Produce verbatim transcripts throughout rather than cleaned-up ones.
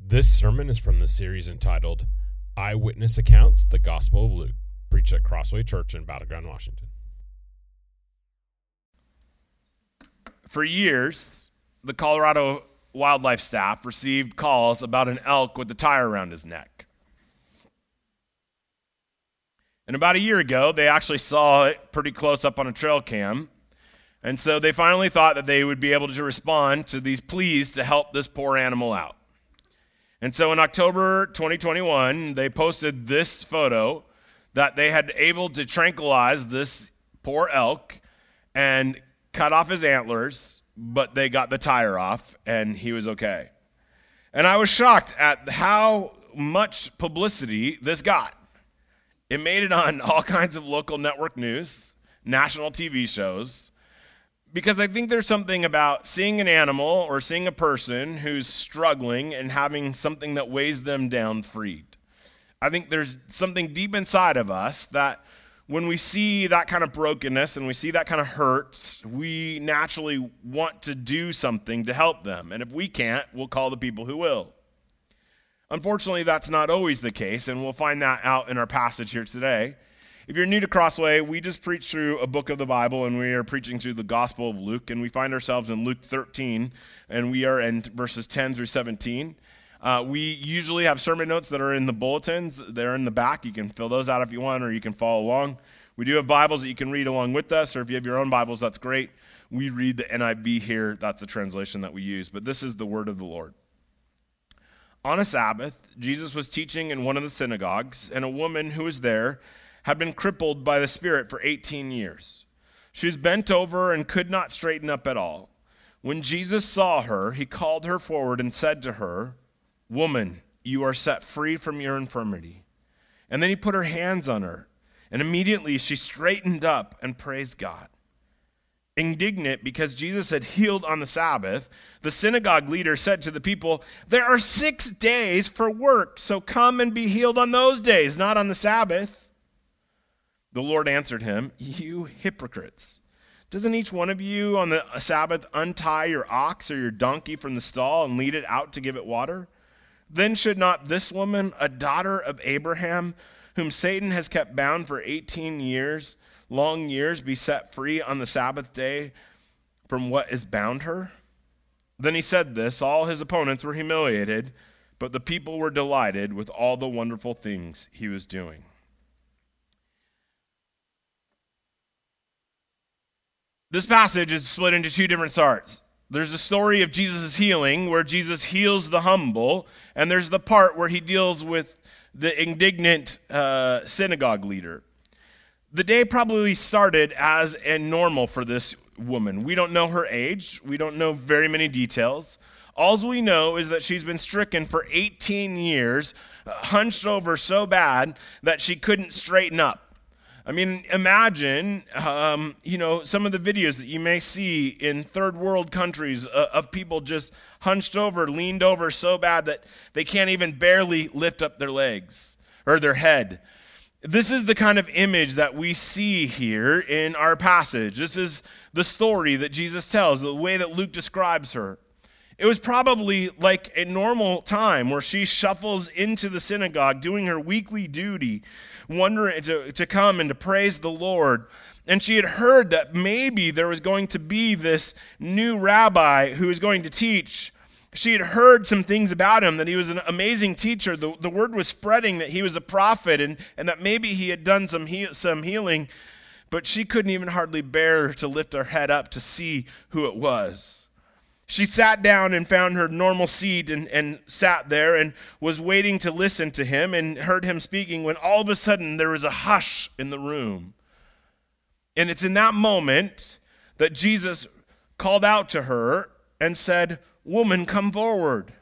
This sermon is from the series entitled Eyewitness Accounts, the Gospel of Luke, preached at Crossway Church in Battleground, Washington. For years, the Colorado wildlife staff received calls about an elk with a tire around his neck. And about a year ago, they actually saw it pretty close up on a trail cam. And so they finally thought that they would be able to respond to these pleas to help this poor animal out. And so in October twenty twenty-one, they posted this photo that they had able to tranquilize this poor elk and cut off his antlers, but they got the tire off and he was okay. And I was shocked at how much publicity this got. It made it on all kinds of local network news, national T V shows, because I think there's something about seeing an animal or seeing a person who's struggling and having something that weighs them down freed. I think there's something deep inside of us that when we see that kind of brokenness and we see that kind of hurt, we naturally want to do something to help them. And if we can't, we'll call the people who will. Unfortunately, that's not always the case, and we'll find that out in our passage here today. If you're new to Crossway, we just preach through a book of the Bible, and we are preaching through the Gospel of Luke, and we find ourselves in Luke thirteen, and we are in verses ten through seventeen. Uh, we usually have sermon notes that are in the bulletins. They're in the back. You can fill those out if you want, or you can follow along. We do have Bibles that you can read along with us, or if you have your own Bibles, that's great. We read the N I V here. That's the translation that we use, but this is the word of the Lord. On a Sabbath, Jesus was teaching in one of the synagogues, and a woman who was there had been crippled by the Spirit for eighteen years. She was bent over and could not straighten up at all. When Jesus saw her, he called her forward and said to her, "Woman, you are set free from your infirmity." And then he put her hands on her, and immediately she straightened up and praised God. Indignant because Jesus had healed on the Sabbath, the synagogue leader said to the people, "There are six days for work, so come and be healed on those days, not on the Sabbath." The Lord answered him, "You hypocrites! Doesn't each one of you on the Sabbath untie your ox or your donkey from the stall and lead it out to give it water? Then should not this woman, a daughter of Abraham, whom Satan has kept bound for eighteen years, long years, be set free on the Sabbath day from what is bound her?" Then he said this. All his opponents were humiliated, but the people were delighted with all the wonderful things he was doing. This passage is split into two different parts. There's a story of Jesus' healing where Jesus heals the humble, and there's the part where he deals with the indignant uh, synagogue leader. The day probably started as a normal for this woman. We don't know her age. We don't know very many details. All we know is that she's been stricken for eighteen years, uh, hunched over so bad that she couldn't straighten up. I mean, imagine, um, you know, some of the videos that you may see in third world countries uh, of people just hunched over, leaned over so bad that they can't even barely lift up their legs or their head. This is the kind of image that we see here in our passage. This is the story that Jesus tells, the way that Luke describes her. It was probably like a normal time where she shuffles into the synagogue doing her weekly duty, wondering to, to come and to praise the Lord. And she had heard that maybe there was going to be this new rabbi who was going to teach. She had heard some things about him, that he was an amazing teacher. The, the word was spreading that he was a prophet and, and that maybe he had done some he, some healing, but she couldn't even hardly bear to lift her head up to see who it was. She sat down and found her normal seat and, and sat there and was waiting to listen to him and heard him speaking when all of a sudden there was a hush in the room. And it's in that moment that Jesus called out to her and said, "Woman, come forward."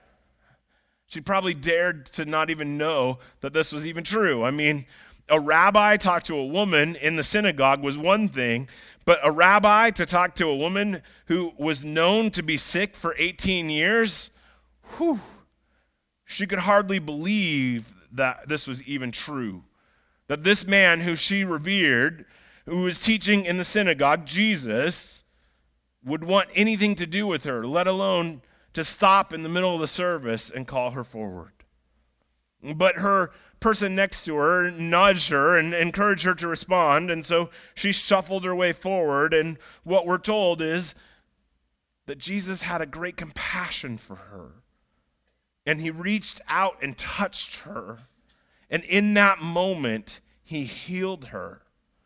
She probably dared to not even know that this was even true. I mean, a rabbi talk to a woman in the synagogue was one thing, but a rabbi to talk to a woman who was known to be sick for eighteen years, whew, she could hardly believe that this was even true. That this man who she revered, who was teaching in the synagogue, Jesus, would want anything to do with her, let alone to stop in the middle of the service and call her forward. But her person next to her nudged her and encouraged her to respond, and so she shuffled her way forward, and what we're told is that Jesus had a great compassion for her, and he reached out and touched her, and in that moment, he healed her.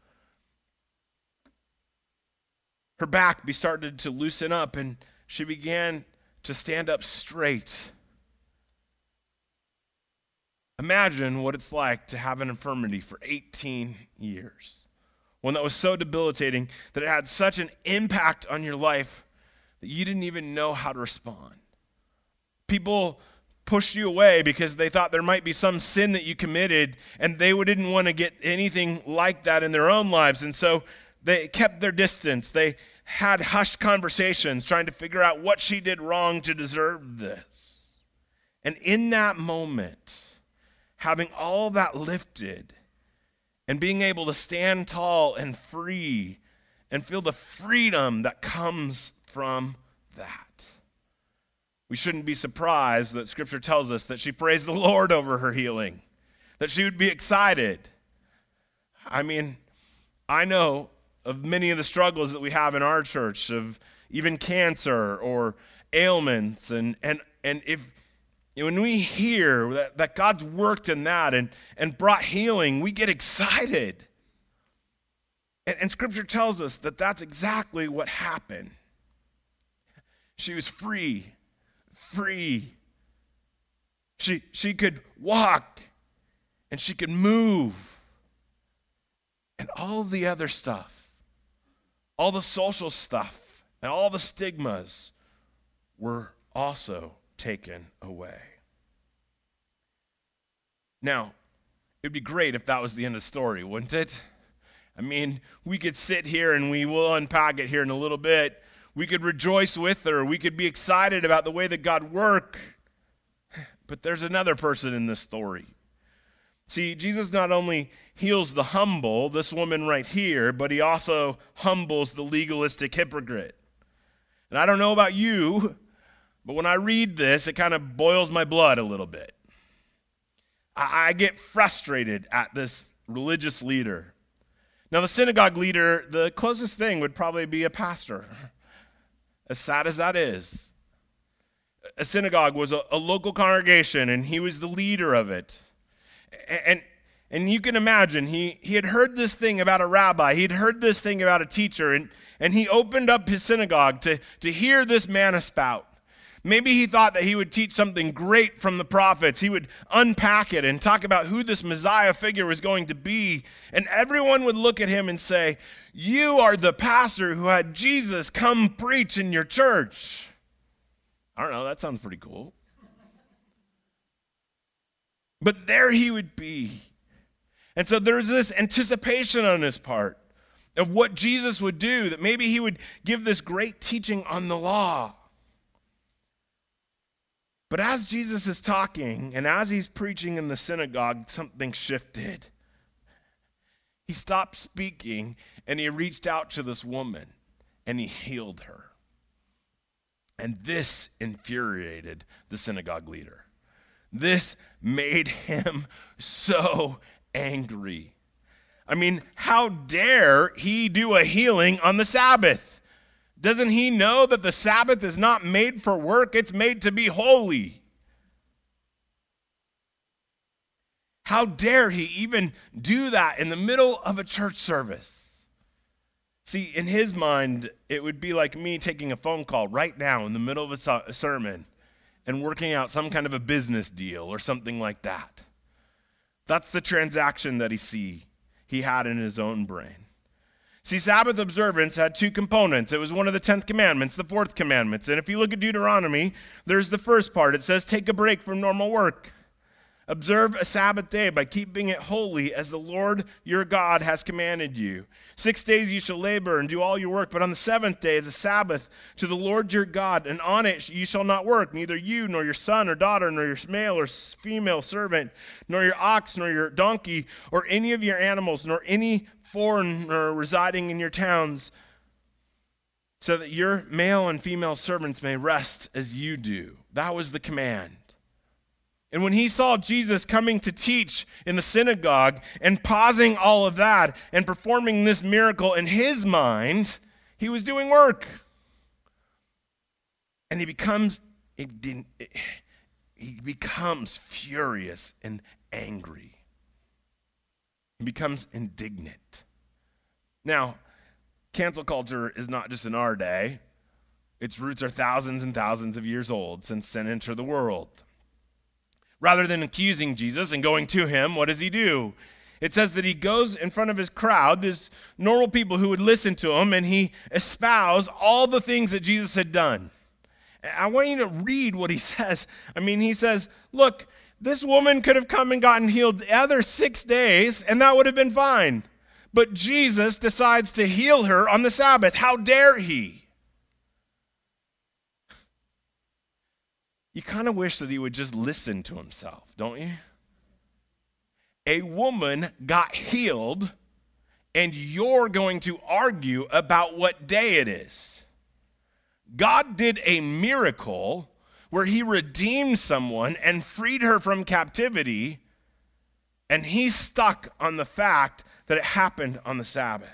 Her back started to loosen up, and she began to stand up straight. Imagine what it's like to have an infirmity for eighteen years. One that was so debilitating that it had such an impact on your life that you didn't even know how to respond. People pushed you away because they thought there might be some sin that you committed, and they didn't want to get anything like that in their own lives. And so they kept their distance. They had hushed conversations trying to figure out what she did wrong to deserve this. And in that moment, having all that lifted and being able to stand tall and free and feel the freedom that comes from that, we shouldn't be surprised that Scripture tells us that she praised the Lord over her healing, that she would be excited. I mean, I know of many of the struggles that we have in our church, of even cancer or ailments, and and and if when we hear that, that God's worked in that and, and brought healing, we get excited. And, and Scripture tells us that that's exactly what happened. She was free, free. She, she could walk, and she could move. And all the other stuff, all the social stuff, and all the stigmas were also taken away. Now, it'd be great if that was the end of the story, wouldn't it? I mean, we could sit here and we will unpack it here in a little bit. We could rejoice with her. We could be excited about the way that God worked. But there's another person in this story. See, Jesus not only heals the humble, this woman right here, but he also humbles the legalistic hypocrite. And I don't know about you, but when I read this, it kind of boils my blood a little bit. I, I get frustrated at this religious leader. Now, the synagogue leader, the closest thing would probably be a pastor, as sad as that is. A synagogue was a, a local congregation, and he was the leader of it. And, and, and you can imagine, he, he had heard this thing about a rabbi. He'd heard this thing about a teacher, and, and he opened up his synagogue to, to hear this man espout. Maybe he thought that he would teach something great from the prophets. He would unpack it and talk about who this Messiah figure was going to be. And everyone would look at him and say, "You are the pastor who had Jesus come preach in your church." I don't know, that sounds pretty cool. But there he would be. And so there was this anticipation on his part of what Jesus would do, that maybe he would give this great teaching on the law. But as Jesus is talking and as he's preaching in the synagogue, something shifted. He stopped speaking and he reached out to this woman and he healed her. And this infuriated the synagogue leader. This made him so angry. I mean, how dare he do a healing on the Sabbath? Doesn't he know that the Sabbath is not made for work, it's made to be holy? How dare he even do that in the middle of a church service? See, in his mind, it would be like me taking a phone call right now in the middle of a, a sermon and working out some kind of a business deal or something like that. That's the transaction that he see he had in his own brain. See, Sabbath observance had two components. It was one of the tenth commandments, the fourth commandments. And if you look at Deuteronomy, there's the first part. It says, take a break from normal work. Observe a Sabbath day by keeping it holy as the Lord your God has commanded you. Six days you shall labor and do all your work, but on the seventh day is a Sabbath to the Lord your God, and on it you shall not work, neither you nor your son or daughter, nor your male or female servant, nor your ox, nor your donkey, or any of your animals, nor any foreigner residing in your towns. so that your male and female servants may rest as you do. That was the command. And when he saw Jesus coming to teach in the synagogue and pausing all of that and performing this miracle in his mind, he was doing work. And he becomes he becomes furious and angry. He becomes indignant. Now, cancel culture is not just in our day. Its roots are thousands and thousands of years old since sin entered the world. Rather than accusing Jesus and going to him, what does he do? It says that he goes in front of his crowd, these normal people who would listen to him, and he espouses all the things that Jesus had done. I want you to read what he says. I mean, he says, look, this woman could have come and gotten healed the other six days, and that would have been fine. But Jesus decides to heal her on the Sabbath. How dare he? You kind of wish that he would just listen to himself, don't you? A woman got healed, and you're going to argue about what day it is. God did a miracle where he redeemed someone and freed her from captivity, and he's stuck on the fact that it happened on the Sabbath.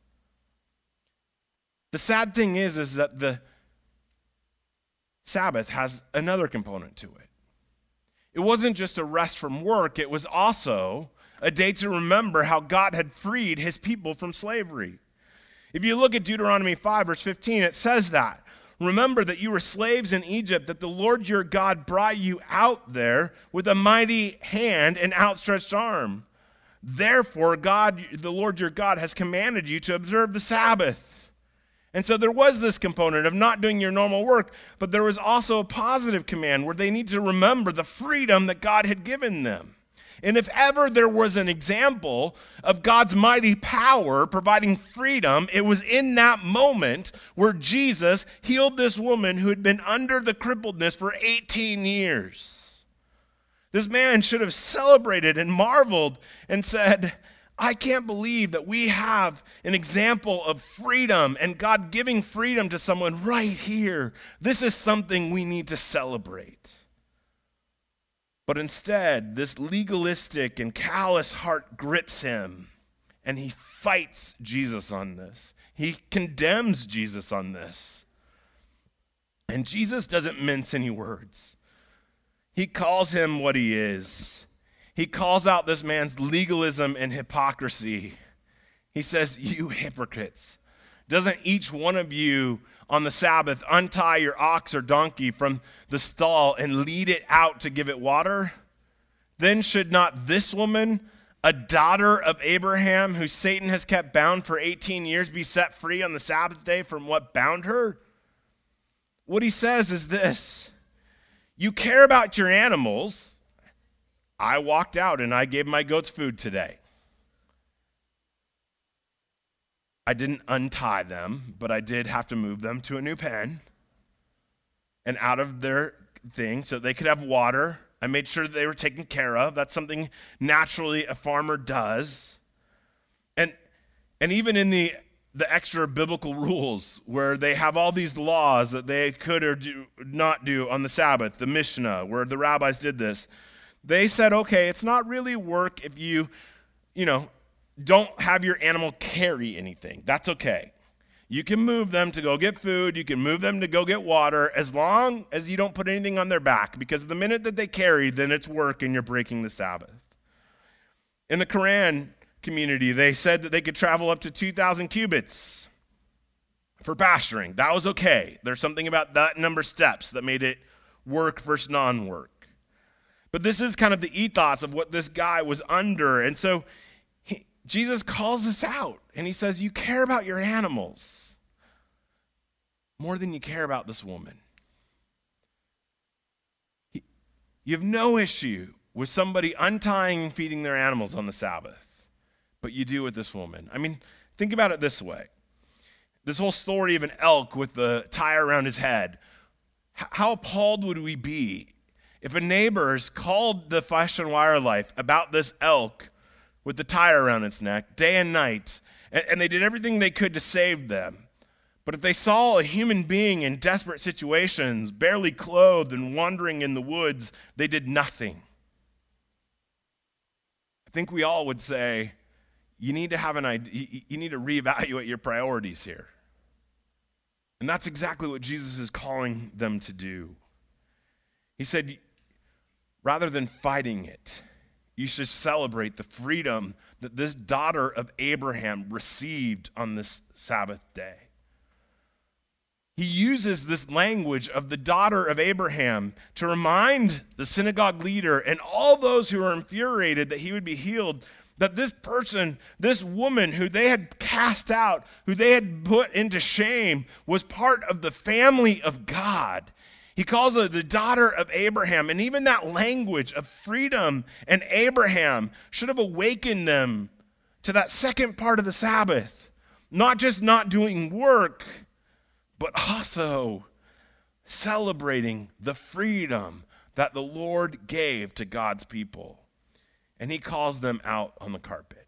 The sad thing is, is that the Sabbath has another component to it. It wasn't just a rest from work, it was also a day to remember how God had freed his people from slavery. If you look at Deuteronomy five, verse fifteen, it says that. Remember that you were slaves in Egypt, that the Lord your God brought you out there with a mighty hand and outstretched arm. Therefore, God, the Lord your God, has commanded you to observe the Sabbath. And so there was this component of not doing your normal work, but there was also a positive command where they need to remember the freedom that God had given them. And if ever there was an example of God's mighty power providing freedom, it was in that moment where Jesus healed this woman who had been under the crippledness for eighteen years. This man should have celebrated and marveled and said, I can't believe that we have an example of freedom and God giving freedom to someone right here. This is something we need to celebrate. But instead, this legalistic and callous heart grips him, and he fights Jesus on this. He condemns Jesus on this. And Jesus doesn't mince any words. He calls him what he is. He calls out this man's legalism and hypocrisy. He says, you hypocrites, doesn't each one of you on the Sabbath untie your ox or donkey from the stall and lead it out to give it water? Then should not this woman, a daughter of Abraham, who Satan has kept bound for eighteen years, be set free on the Sabbath day from what bound her? What he says is this: you care about your animals. I walked out and I gave my goats food today. I didn't untie them, but I did have to move them to a new pen and out of their thing so they could have water. I made sure that they were taken care of. That's something naturally a farmer does. And and even in the, the extra biblical rules where they have all these laws that they could or do not do on the Sabbath, the Mishnah, where the rabbis did this, they said, okay, it's not really work if you, you know, don't have your animal carry anything. That's okay. You can move them to go get food. You can move them to go get water as long as you don't put anything on their back, because the minute that they carry, then it's work and you're breaking the Sabbath. In the Quran community, they said that they could travel up to two thousand cubits for pasturing. That was okay. There's something about that number of steps that made it work versus non-work. But this is kind of the ethos of what this guy was under. And so he, Jesus calls us out and he says, you care about your animals more than you care about this woman. He, you have no issue with somebody untying and feeding their animals on the Sabbath, but you do with this woman. I mean, think about it this way. This whole story of an elk with the tie around his head, how appalled would we be if a neighbors called the Fish and Wildlife about this elk with the tie around its neck day and night, and, and they did everything they could to save them, But if they saw a human being in desperate situations, barely clothed and wandering in the woods, they did nothing. I think we all would say, you need to have an idea, you need to reevaluate your priorities here. And that's exactly what Jesus is calling them to do. He said, rather than fighting it, you should celebrate the freedom that this daughter of Abraham received on this Sabbath day. He uses this language of the daughter of Abraham to remind the synagogue leader and all those who are infuriated that he would be healed, that this person, this woman who they had cast out, who they had put into shame, was part of the family of God. He calls her the daughter of Abraham, and even that language of freedom and Abraham should have awakened them to that second part of the Sabbath, not just not doing work, but also celebrating the freedom that the Lord gave to God's people. And he calls them out on the carpet.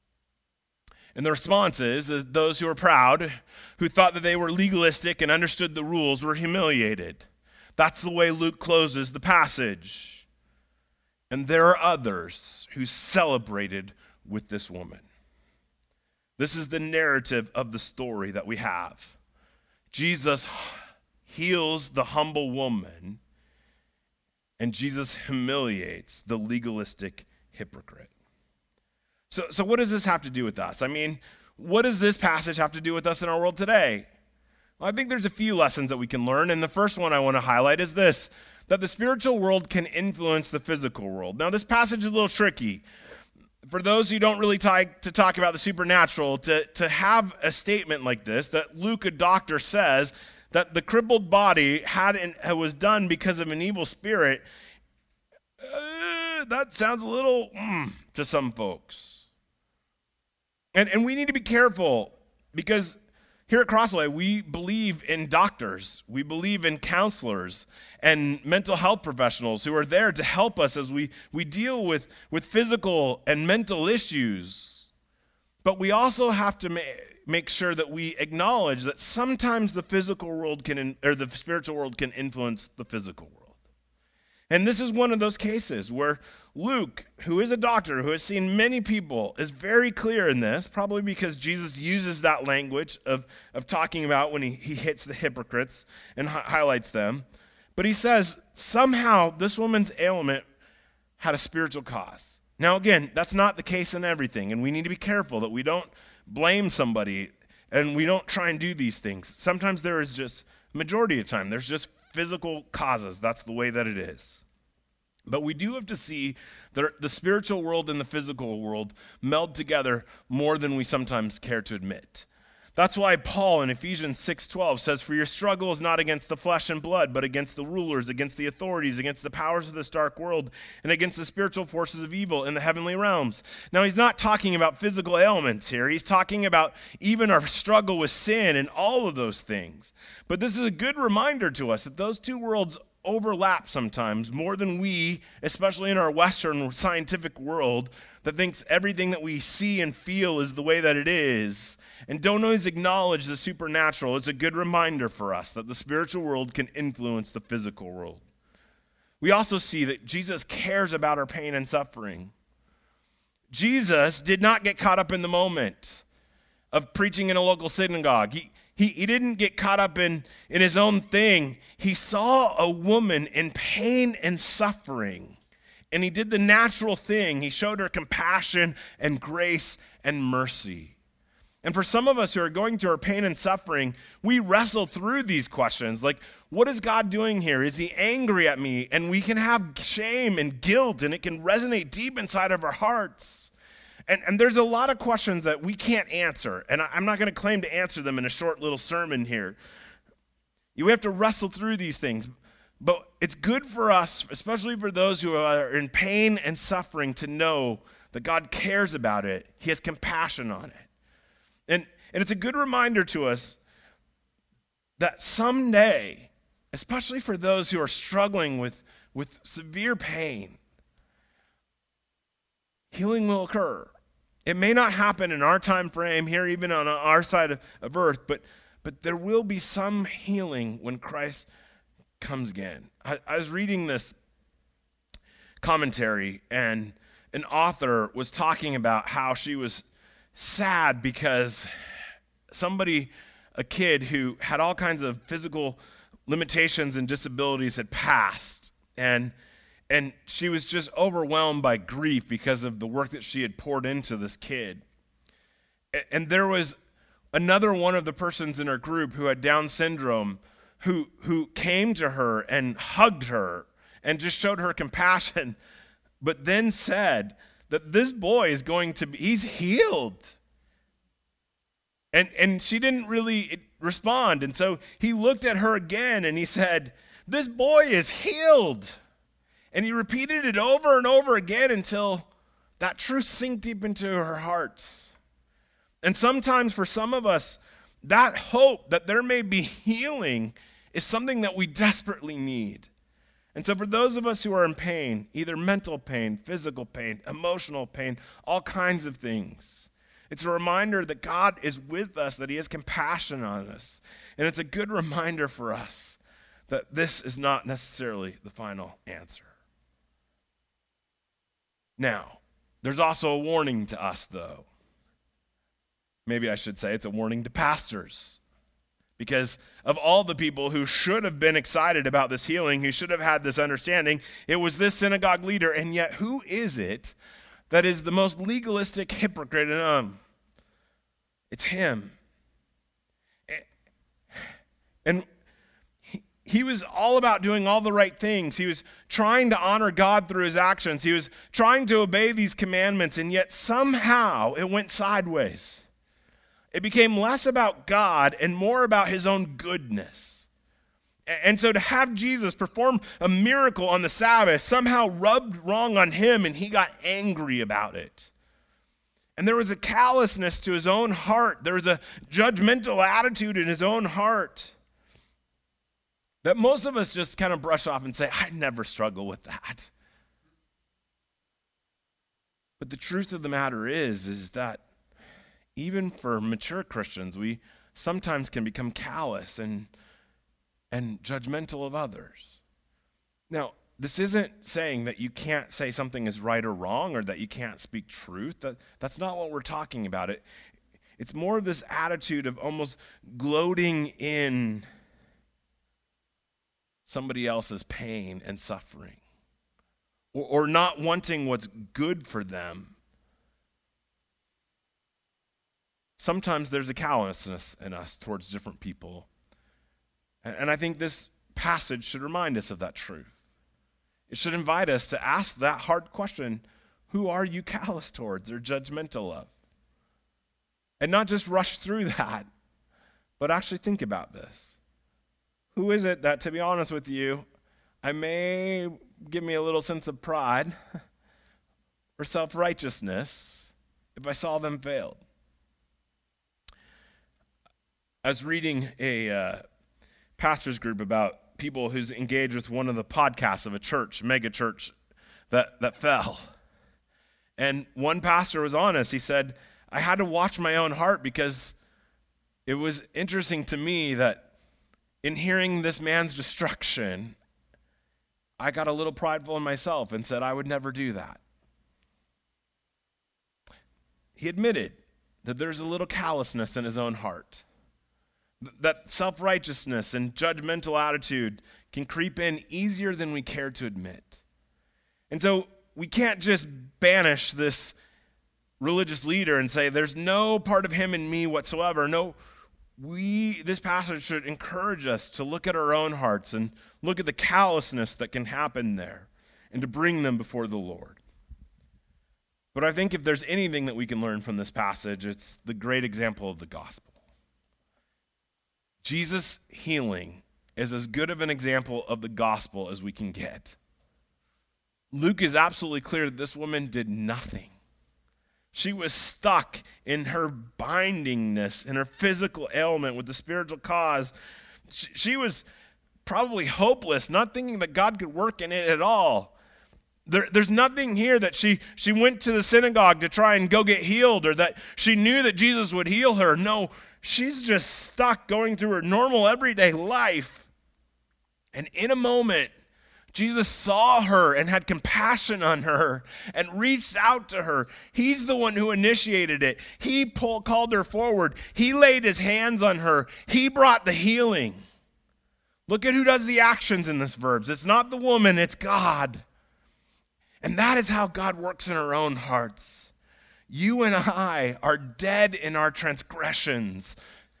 And the response is, is those who were proud, who thought that they were legalistic and understood the rules, were humiliated. That's the way Luke closes the passage. And there are others who celebrated with this woman. This is the narrative of the story that we have. Jesus heals the humble woman, and Jesus humiliates the legalistic hypocrite. So, so what does this have to do with us? I mean, what does this passage have to do with us in our world today? Well, I think there's a few lessons that we can learn, and the first one I want to highlight is this, that the spiritual world can influence the physical world. Now, this passage is a little tricky. For those who don't really like to talk about the supernatural, to, to have a statement like this, that Luke, a doctor, says that the crippled body had an, was done because of an evil spirit, uh, that sounds a little mm, to some folks. And, and we need to be careful, because here at Crossway, we believe in doctors. We believe in counselors and mental health professionals who are there to help us as we, we deal with, with physical and mental issues. But we also have to ma- make sure that we acknowledge that sometimes the physical world can, in, or the spiritual world can influence the physical world. And this is one of those cases where Luke, who is a doctor, who has seen many people, is very clear in this, probably because Jesus uses that language of, of talking about when he, he hits the hypocrites and hi- highlights them. But he says, somehow this woman's ailment had a spiritual cause. Now again, that's not the case in everything, and we need to be careful that we don't blame somebody and we don't try and do these things. Sometimes there is just, majority of the time, there's just physical causes. That's the way that it is. But we do have to see that the spiritual world and the physical world meld together more than we sometimes care to admit. That's why Paul in Ephesians six twelve says, "For your struggle is not against the flesh and blood, but against the rulers, against the authorities, against the powers of this dark world, and against the spiritual forces of evil in the heavenly realms." Now, he's not talking about physical ailments here. He's talking about even our struggle with sin and all of those things. But this is a good reminder to us that those two worlds overlap sometimes more than we, especially in our Western scientific world, that thinks everything that we see and feel is the way that it is, and don't always acknowledge the supernatural. It's a good reminder for us that the spiritual world can influence the physical world. We also see that Jesus cares about our pain and suffering. Jesus did not get caught up in the moment of preaching in a local synagogue. He, he, he didn't get caught up in, in his own thing. He saw a woman in pain and suffering, and he did the natural thing. He showed her compassion and grace and mercy. And for some of us who are going through our pain and suffering, we wrestle through these questions. Like, what is God doing here? Is he angry at me? And we can have shame and guilt, and it can resonate deep inside of our hearts. And, and there's a lot of questions that we can't answer, and I, I'm not going to claim to answer them in a short little sermon here. You have to wrestle through these things. But it's good for us, especially for those who are in pain and suffering, to know that God cares about it. He has compassion on it. And, and it's a good reminder to us that someday, especially for those who are struggling with, with severe pain, healing will occur. It may not happen in our time frame here, even on our side of, of earth, but, but there will be some healing when Christ comes again. I, I was reading this commentary, and an author was talking about how she was sad because somebody, a kid who had all kinds of physical limitations and disabilities had passed, and and she was just overwhelmed by grief because of the work that she had poured into this kid. And there was another one of the persons in her group who had Down syndrome who who came to her and hugged her and just showed her compassion, but then said that this boy is going to be, he's healed. And and she didn't really respond. And so he looked at her again and he said, this boy is healed. And he repeated it over and over again until that truth sank deep into her hearts. And sometimes for some of us, that hope that there may be healing is something that we desperately need. And so for those of us who are in pain, either mental pain, physical pain, emotional pain, all kinds of things, it's a reminder that God is with us, that he has compassion on us. And it's a good reminder for us that this is not necessarily the final answer. Now, there's also a warning to us, though. Maybe I should say it's a warning to pastors. Because of all the people who should have been excited about this healing, who should have had this understanding, it was this synagogue leader. And yet, who is it that is the most legalistic hypocrite in them? It's him. And he, he was all about doing all the right things. He was trying to honor God through his actions. He was trying to obey these commandments, and yet somehow it went sideways. It became less about God and more about his own goodness. And so to have Jesus perform a miracle on the Sabbath somehow rubbed wrong on him, and he got angry about it. And there was a callousness to his own heart. There was a judgmental attitude in his own heart that most of us just kind of brush off and say, I never struggle with that. But the truth of the matter is, is that even for mature Christians, we sometimes can become callous and, and judgmental of others. Now, this isn't saying that you can't say something is right or wrong or that you can't speak truth. That, that's not what we're talking about. It, it's more of this attitude of almost gloating in somebody else's pain and suffering, or, or not wanting what's good for them. Sometimes there's a callousness in us towards different people. And, and I think this passage should remind us of that truth. It should invite us to ask that hard question, who are you callous towards or judgmental of? And not just rush through that, but actually think about this. Who is it that, to be honest with you, I may give me a little sense of pride or self-righteousness if I saw them failed? I was reading a uh, pastor's group about people who's engaged with one of the podcasts of a church, mega church, that, that fell. And one pastor was honest. He said, I had to watch my own heart because it was interesting to me that in hearing this man's destruction, I got a little prideful in myself and said I would never do that. He admitted that there's a little callousness in his own heart. That self-righteousness and judgmental attitude can creep in easier than we care to admit. And so we can't just banish this religious leader and say, there's no part of him in me whatsoever. No, we, this passage should encourage us to look at our own hearts and look at the callousness that can happen there and to bring them before the Lord. But I think if there's anything that we can learn from this passage, it's the great example of the gospel. Jesus' healing is as good of an example of the gospel as we can get. Luke is absolutely clear that this woman did nothing. She was stuck in her bindingness, in her physical ailment with the spiritual cause. She, she was probably hopeless, not thinking that God could work in it at all. There, there's nothing here that she, she went to the synagogue to try and go get healed, or that she knew that Jesus would heal her. No, She's just stuck going through her normal everyday life. And in a moment, Jesus saw her and had compassion on her and reached out to her. He's the one who initiated it. He pulled, called her forward. He laid his hands on her. He brought the healing. Look at who does the actions in this verse. It's not the woman, it's God. And that is how God works in our own hearts. You and I are dead in our transgressions.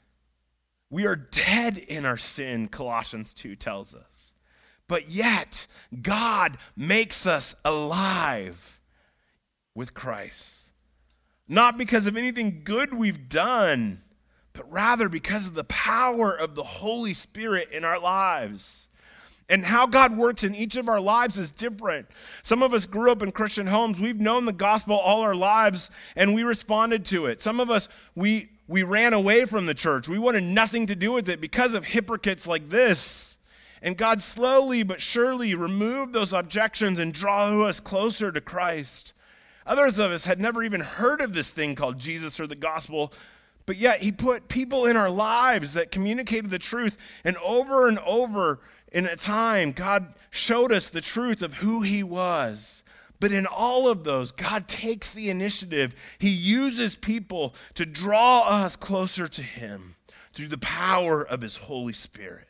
We are dead in our sin, Colossians two tells us. But yet, God makes us alive with Christ. Not because of anything good we've done, but rather because of the power of the Holy Spirit in our lives. And how God works in each of our lives is different. Some of us grew up in Christian homes. We've known the gospel all our lives, and we responded to it. Some of us, we, we ran away from the church. We wanted nothing to do with it because of hypocrites like this. And God slowly but surely removed those objections and drew us closer to Christ. Others of us had never even heard of this thing called Jesus or the gospel, but yet he put people in our lives that communicated the truth. And over and over in a time, God showed us the truth of who he was. But in all of those, God takes the initiative. He uses people to draw us closer to him through the power of his Holy Spirit.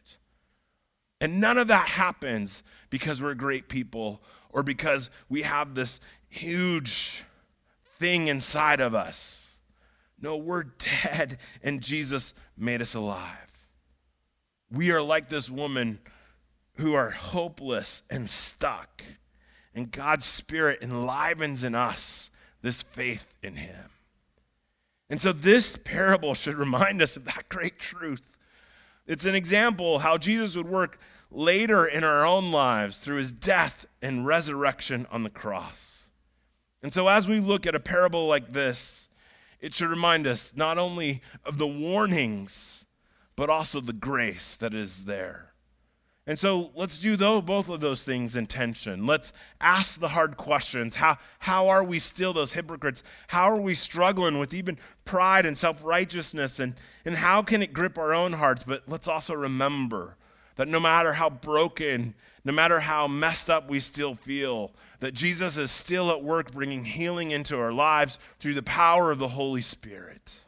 And none of that happens because we're great people or because we have this huge thing inside of us. No, we're dead and Jesus made us alive. We are like this woman who are hopeless and stuck. And God's Spirit enlivens in us this faith in him. And so this parable should remind us of that great truth. It's an example how Jesus would work later in our own lives through his death and resurrection on the cross. And so as we look at a parable like this, it should remind us not only of the warnings, but also the grace that is there. And so let's do though both of those things in tension. Let's ask the hard questions. How, how are we still those hypocrites? How are we struggling with even pride and self-righteousness? And, and how can it grip our own hearts? But let's also remember that no matter how broken, no matter how messed up we still feel, that Jesus is still at work bringing healing into our lives through the power of the Holy Spirit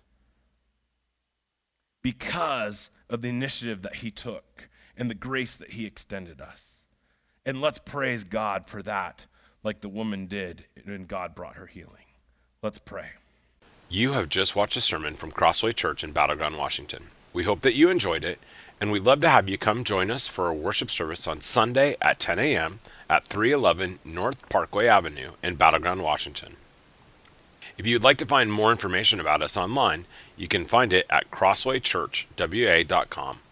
because of the initiative that he took and the grace that he extended us. And let's praise God for that, like the woman did when God brought her healing. Let's pray. You have just watched a sermon from Crossway Church in Battleground, Washington. We hope that you enjoyed it, and we'd love to have you come join us for a worship service on Sunday at ten a.m. at three eleven North Parkway Avenue in Battleground, Washington. If you'd like to find more information about us online, you can find it at crossway church w a dot com.